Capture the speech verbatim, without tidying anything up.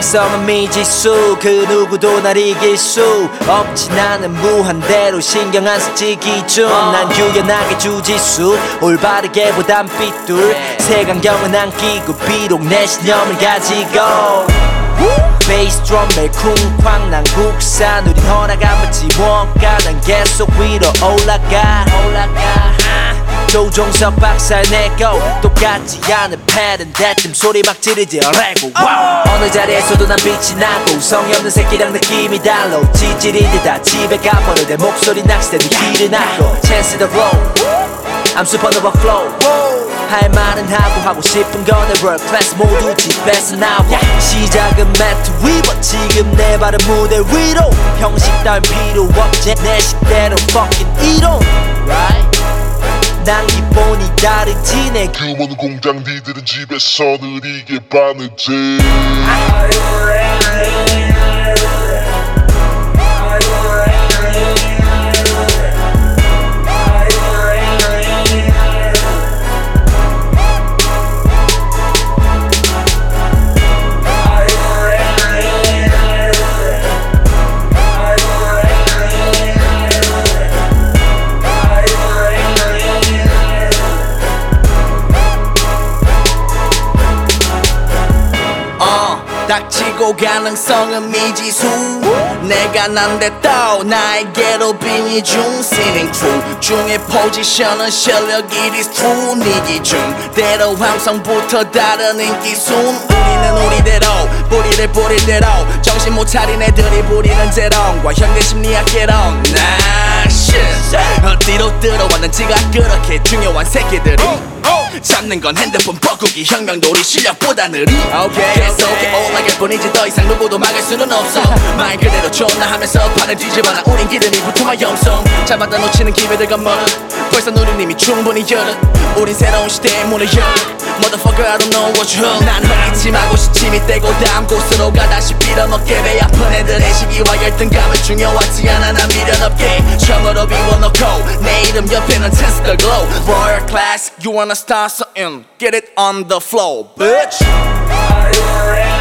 가능성은 미지수 그 누구도 날 이길 수 없지 나는 무한대로 신경 안 쓰지 기준 난 유연하게 주짓수 올바르게 보단 삐뚤 색안경은 안 끼고 비록 내 신념을 가지고 베이스 드럼벨 쿵쾅 난 국산 우린 허락 안 받지 뭔가 난 계속 위로 올라가 올라가 조종석 박살 내고 똑같지 않은 패든 대뜸 소리 막 지르지 어레고 어느 자리에서도 난 빛이 나고 성의 없는 새끼랑 느낌이 달라 지질이듯다 집에 가버려 내 목소리 낚시대는 길을 놨고 Chance the flow I'm supernova flow 할 말은 하고 하고 싶은 건 내 world class 모두 집에서 나와 시작은 매트 위버 지금 내 발은 무대 위로 형식 따윈 필요 없지 내 식대로 fucking 이론 right 난 기본이 다르지 내 규모는 공장 니들은 집에서 느리게 바느질 닥치고 가능성은 미지수 내가 난데도 나에게로 빙의 중 Sitting true 중의 포지션은 실력 it is true 네 기준대로 함성부터 다른 인기순 우리는 우리대로 뿌리를 뿌릴 대로 정신 못 차린 애들이 부리는 재롱과 현대 심리학 개롱 나 shit 어디로 들어왔는지가 그렇게 중요한 새끼들이 잡는 건 핸드폰 뻐꾸기 혁명놀이 실력보다 느리 okay, 계속해 okay. 올라갈 뿐이지 더 이상 누구도 막을 수는 없어 말 그대로 존나 하면서 판을 뒤집어놔 우린 기름이 부통한 영성 잡아다 놓치는 기회들과 멀어 벌써 누리님이 충분히 열어 우린 새로운 시대의 문을 열어 Motherfucker I don't know what you heard 난 흥기침하고 시침이 떼고 다음 곳으로 가다시 빌어먹게 배 아픈 애들의 시기와 열등감은 중요하지 않아 난 미련 없게 처음으로 비워놓고 내 이름 옆에는 Test the glow Royal class you wanna start something get it on the floor bitch